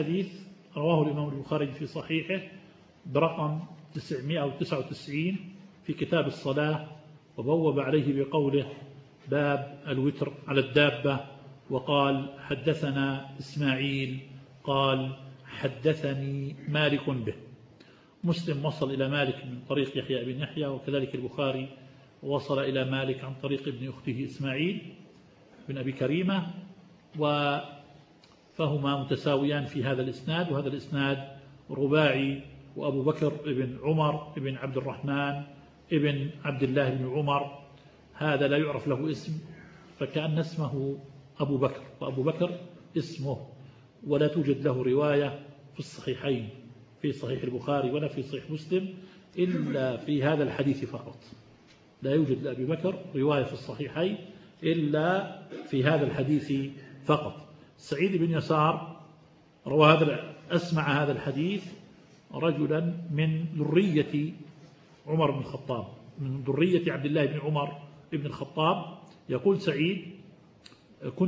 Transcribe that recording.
حديث رواه الإمام البخاري في صحيحه برقم 999 في كتاب الصلاة، وبوب عليه بقوله: باب الوتر على الدابة. وقال: حدثنا إسماعيل قال: حدثني مالك به. مسلم وصل إلى مالك من طريق يحيى بن يحيى، وكذلك البخاري وصل إلى مالك عن طريق ابن أخته إسماعيل بن أبي كريمة، فهما متساويان في هذا الإسناد. وهذا الإسناد رباعي، وأبو بكر ابن عمر ابن عبد الرحمن ابن عبد الله بن عمر هذا لا يعرف له اسم، فكأن اسمه أبو بكر، وأبو بكر اسمه، ولا توجد له رواية في الصحيحين، في صحيح البخاري ولا في صحيح مسلم، إلا في هذا الحديث فقط. لا يوجد لأبي بكر رواية في الصحيحين إلا في هذا الحديث فقط. سعيد بن يسار أسمع هذا الحديث رجلا من ذرية عمر بن الخطاب، من ذرية عبد الله بن عمر بن الخطاب. يقول سعيد: